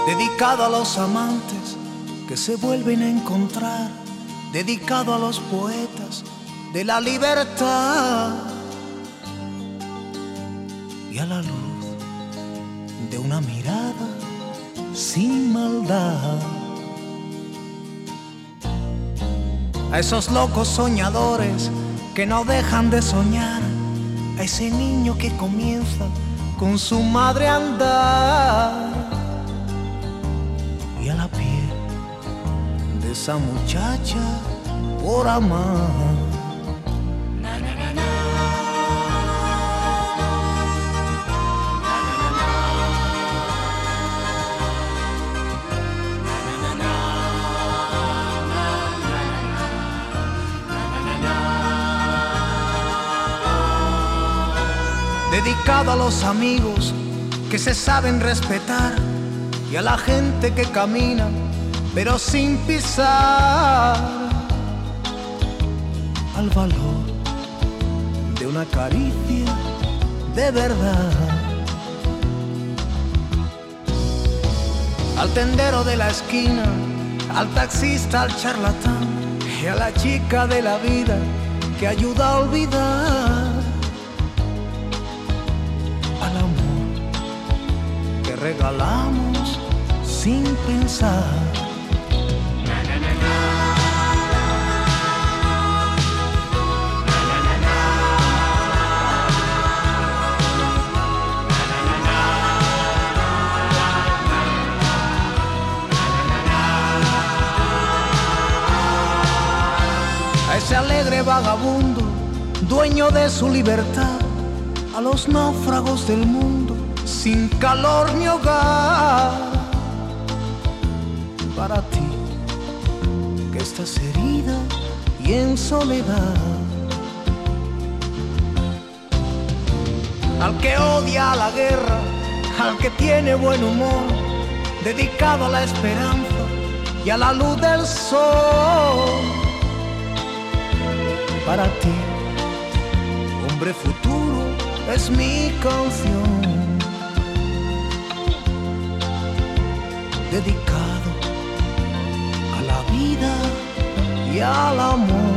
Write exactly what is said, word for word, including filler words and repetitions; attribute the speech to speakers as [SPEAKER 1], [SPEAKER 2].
[SPEAKER 1] dedicado a los amantes que se vuelven a encontrar, dedicado a los poetas de la libertad y a la luz de una mirada sin maldad. A esos locos soñadores que no dejan de soñar, a ese niño que comienza con su madre a andar, y a la piel de esa muchacha por amar. Dedicado a los amigos que se saben respetar y a la gente que camina pero sin pisar, al valor de una caricia de verdad, al tendero de la esquina, al taxista, al charlatán y a la chica de la vida que ayuda a olvidar, al amor que regalamos sin pensar. A ese alegre vagabundo, dueño de su libertad, a los náufragos del mundo, sin calor ni hogar, para ti, que estás herida y en soledad, al que odia a la guerra, al que tiene buen humor, dedicado a la esperanza y a la luz del sol, para ti, hombre futuro, es mi canción, dedicado a la vida y al amor.